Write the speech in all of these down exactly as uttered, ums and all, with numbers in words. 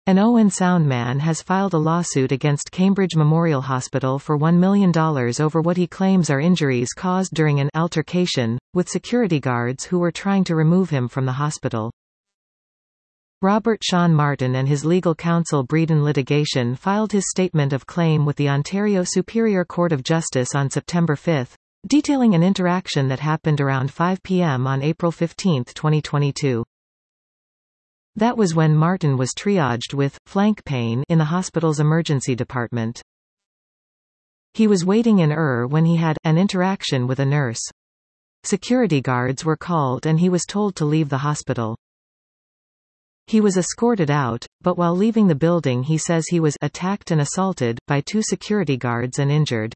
An Owen Sound man has filed a lawsuit against Cambridge Memorial Hospital for one million dollars over what he claims are injuries caused during an altercation with security guards who were trying to remove him from the hospital. Robert Sean Martin and his legal counsel Breedon Litigation filed his statement of claim with the Ontario Superior Court of Justice on September fifth, detailing an interaction that happened around five p m on April fifteenth twenty twenty-two. That was when Martin was triaged with flank pain in the hospital's emergency department. He was waiting in E R when he had an interaction with a nurse. Security guards were called and he was told to leave the hospital. He was escorted out, but while leaving the building he says he was attacked and assaulted by two security guards and injured.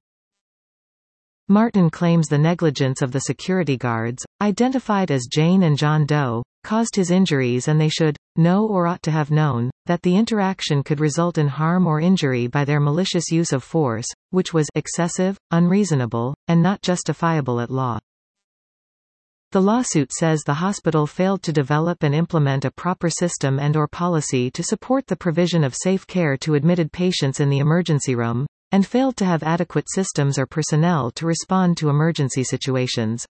Martin claims the negligence of the security guards, identified as Jane and John Doe, caused his injuries and they should know or ought to have known that the interaction could result in harm or injury by their malicious use of force, which was excessive, unreasonable, and not justifiable at law. The lawsuit says the hospital failed to develop and implement a proper system and or policy to support the provision of safe care to admitted patients in the emergency room, and failed to have adequate systems or personnel to respond to emergency situations.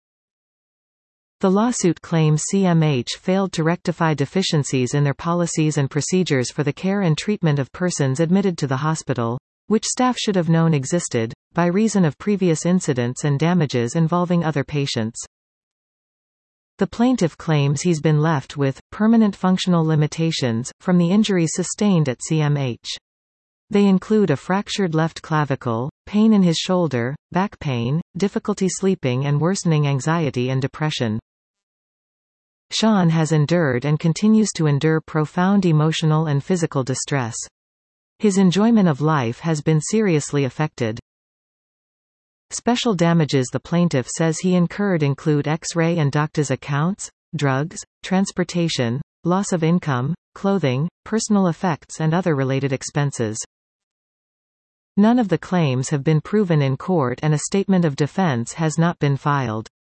The lawsuit claims C M H failed to rectify deficiencies in their policies and procedures for the care and treatment of persons admitted to the hospital, which staff should have known existed, by reason of previous incidents and damages involving other patients. The plaintiff claims he's been left with permanent functional limitations from the injuries sustained at C M H. They include a fractured left clavicle, pain in his shoulder, back pain, difficulty sleeping and worsening anxiety and depression. Sean has endured and continues to endure profound emotional and physical distress. His enjoyment of life has been seriously affected. Special damages the plaintiff says he incurred include X-ray and doctor's accounts, drugs, transportation, loss of income, clothing, personal effects and other related expenses. None of the claims have been proven in court and a statement of defense has not been filed.